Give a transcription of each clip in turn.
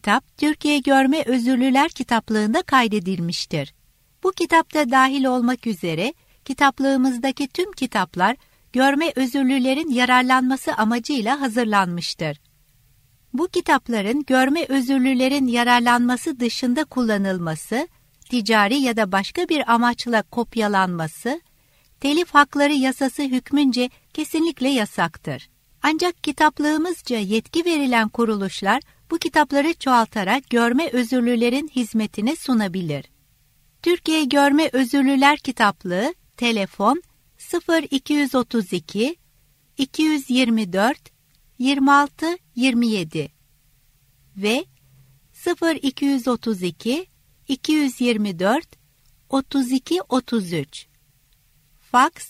kitap Türkiye Görme Özürlüler Kitaplığı'nda kaydedilmiştir. Bu kitapta dahil olmak üzere kitaplığımızdaki tüm kitaplar görme özürlülerin yararlanması amacıyla hazırlanmıştır. Bu kitapların görme özürlülerin yararlanması dışında kullanılması, ticari ya da başka bir amaçla kopyalanması, telif hakları yasası hükmünce kesinlikle yasaktır. Ancak kitaplığımızca yetki verilen kuruluşlar bu kitapları çoğaltarak görme özürlülerin hizmetine sunabilir. Türkiye Görme Özürlüler Kitaplığı, telefon 0232 224 26 27 ve 0232 224 32 33. Faks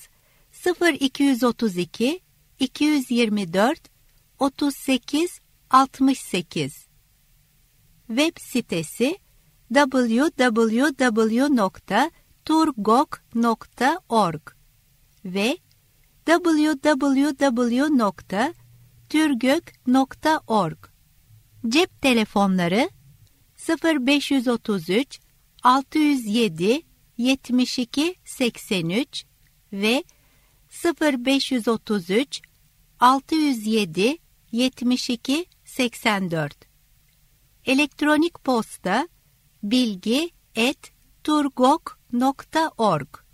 0232 224 38 68. Web sitesi www.turgok.org ve www.turgök.org. Cep telefonları 0533 607 72 83 ve 0533 607 72 84. Elektronik posta bilgi@turgok.org